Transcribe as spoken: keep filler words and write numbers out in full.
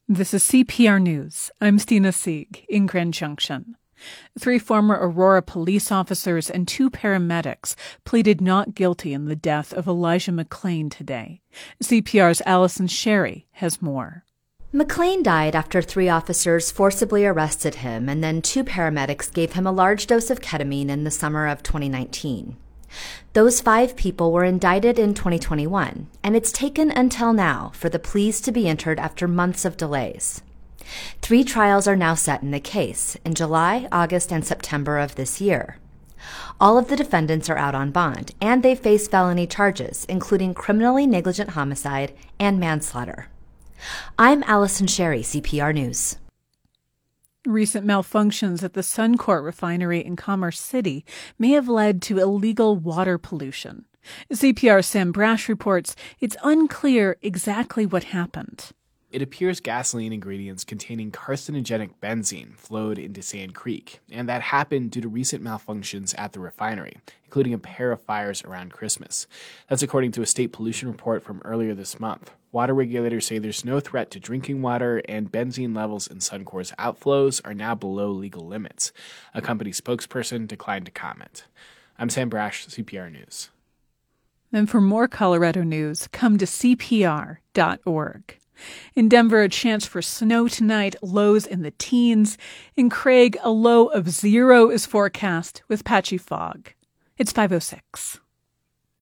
This is C P R News. I'm Stina Sieg in Grand Junction. Three former Aurora police officers and two paramedics pleaded not guilty in the death of Elijah McClain today. C P R's Allison Sherry has more. McClain died after three officers forcibly arrested him, and then two paramedics gave him a large dose of ketamine in the summer of twenty nineteen. Those five people were indicted in twenty twenty-one, and it's taken until now for the pleas to be entered after months of delays. Three trials are now set in the case, in July, August, and September of this year. All of the defendants are out on bond, and they face felony charges, including criminally negligent homicide and manslaughter. I'm Allison Sherry, C P R News. Recent malfunctions at the Suncor refinery in Commerce City may have led to illegal water pollution. C P R's Sam Brash reports it's unclear exactly what happened. It appears gasoline ingredients containing carcinogenic benzene flowed into Sand Creek, and that happened due to recent malfunctions at the refinery, including a pair of fires around Christmas. That's according to a state pollution report from earlier this month. Water regulators say there's no threat to drinking water, and benzene levels in Suncor's outflows are now below legal limits. A company spokesperson declined to comment. I'm Sam Brash, C P R News. And for more Colorado news, come to C P R dot org. In Denver, a chance for snow tonight, lows in the teens. In Craig, a low of zero is forecast with patchy fog. It's five oh six.